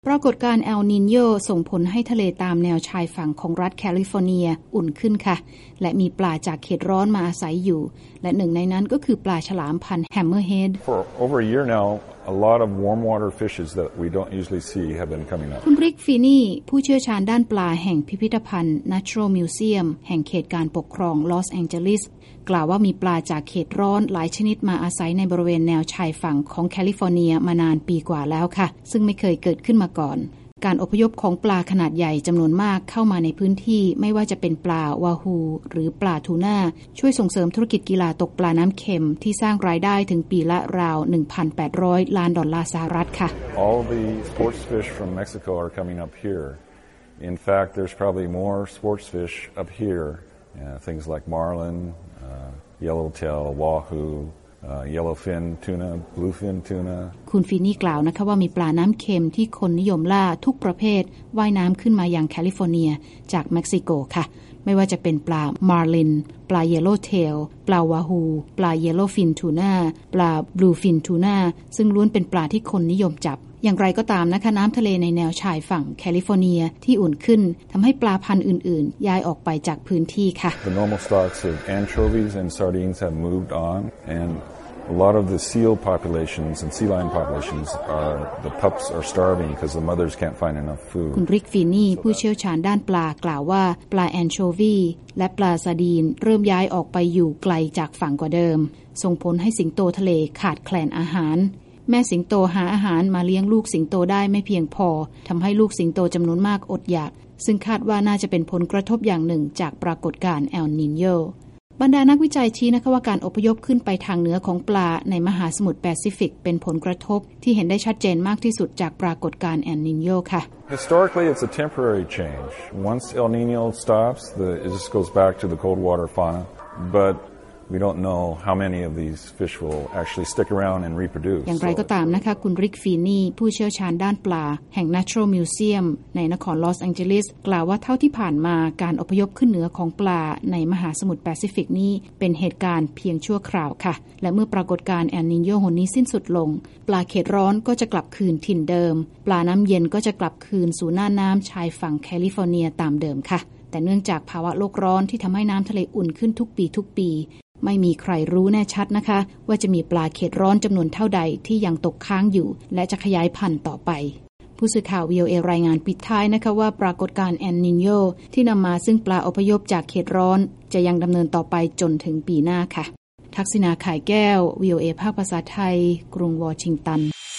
ปรากฏการณ์เอลนิโญส่งผลให้ทะเลตามแนวชายฝั่งของรัฐแคลิฟอร์เนียอุ่นขึ้นค่ะและมีปลาจากเขตร้อนมาอาศัยอยู่และหนึ่งในนั้นก็คือปลาฉลามพันธุ์แฮมเมอร์เฮด For over a year now, a lot of warm water fishes that we don't usually see have been coming up. คุณริกฟีนี่ผู้เชี่ยวชาญด้านปลาแห่งพิพิธภัณฑ์ Natural Museum แห่งเขตการปกครองลอสแองเจลิสกล่าวว่ามีปลาจากเขตร้อนหลายชนิดมาอาศัยในบริเวณแนวชายฝั่งของแคลิฟอร์เนียมานานปีกว่าแล้วค่ะซึ่งไม่เคยเกิดขึ้นมาก่อนการอพยพของปลาขนาดใหญ่จำนวนมากเข้ามาในพื้นที่ไม่ว่าจะเป็นปลาวาฮูหรือปลาทูน่าช่วยส่งเสริมธุรกิจกีฬาตกปลาน้ำเค็มที่สร้างรายได้ถึงปีละราว $1,800 ล้านค่ะ All the sports fish from Mexico are coming up here. In fact, there's probably more sports fish up here. Things like marlin, yellowtail, wahoo.yellowfin tuna, bluefin tuna คุณฟีนี่กล่าวนะคะว่ามีปลาน้ำเค็มที่คนนิยมล่าทุกประเภทว่ายน้ำขึ้นมายังแคลิฟอร์เนียจากเม็กซิโกค่ะไม่ว่าจะเป็นปลามาร์ลินปลาเยลโลเทลปลาวาฮูปลาเยลโลฟินทูน่าปลาบลูฟินทูน่าซึ่งล้วนเป็นปลาที่คนนิยมจับอย่างไรก็ตามนะคะน้ำทะเลในแนวชายฝั่งแคลิฟอร์เนียที่อุ่นขึ้นทำให้ปลาพันธุ์อื่นๆย้ายออกไปจากพื้นที่ค่ะ The normal stocks of anchovies and sardines have moved on and a lot of the seal populations and sea lion populations the pups are starving because the mothers can't find enough food คุณริกฟีนี่ผู้เชี่ยวชาญด้านปลากล่าวว่าปลาแอนโชวีและปลาซาดีนเริ่มย้ายออกไปอยู่ไกลจากฝั่งกว่าเดิมส่งผลให้สิงโตทะเลขาดแคลนอาหารแม่สิงโตหาอาหารมาเลี้ยงลูกสิงโตได้ไม่เพียงพอทำให้ลูกสิงโตจำนวนมากอดอยากซึ่งคาดว่าน่าจะเป็นผลกระทบอย่างหนึ่งจากปรากฏการณ์เอลนิโญบรรดานักวิจัยชี้นะคะว่าการอพยพขึ้นไปทางเหนือของปลาในมหาสมุทรแปซิฟิกเป็นผลกระทบที่เห็นได้ชัดเจนมากที่สุดจากปรากฏการณ์เอลนิโญค่ะ Historically, it's a temporary change. Once El Niño stops, it just goes back to the cold water fauna. But we don't know how many of these fish will actually stick around and reproduce. อย่างไรก็ตามนะคะคุณริกฟีนี่ผู้เชี่ยวชาญด้านปลาแห่ง Natural Museum ในนครลอสแองเจลิสกล่าวว่าเท่าที่ผ่านมาการอพยพขึ้นเหนือของปลาในมหาสมุทรแปซิฟิกนี้เป็นเหตุการณ์เพียงชั่วคราวค่ะและเมื่อปรากฏการณ์เอลนิโญหนนี้สิ้นสุดลงปลาเขตร้อนก็จะกลับคืนถิ่นเดิมปลาน้ำเย็นก็จะกลับคืนสู่หน้าน้ำชายฝั่งแคลิฟอร์เนียตามเดิมค่ะแต่เนื่องจากภาวะโลกร้อนที่ทำให้น้ำทะเลอุ่นขึ้นทุกปีไม่มีใครรู้แน่ชัดนะคะว่าจะมีปลาเขตร้อนจำนวนเท่าใดที่ยังตกค้างอยู่และจะขยายพันธุ์ต่อไปผู้สื่อข่าว VOA รายงานปิดท้ายนะคะว่าปรากฏการณ์เอลนิโญที่นำมาซึ่งปลาอพยพจากเขตร้อนจะยังดำเนินต่อไปจนถึงปีหน้าค่ะทักษิณา ข่ายแก้ว VOA ภาคภาษาไทยกรุงวอชิงตัน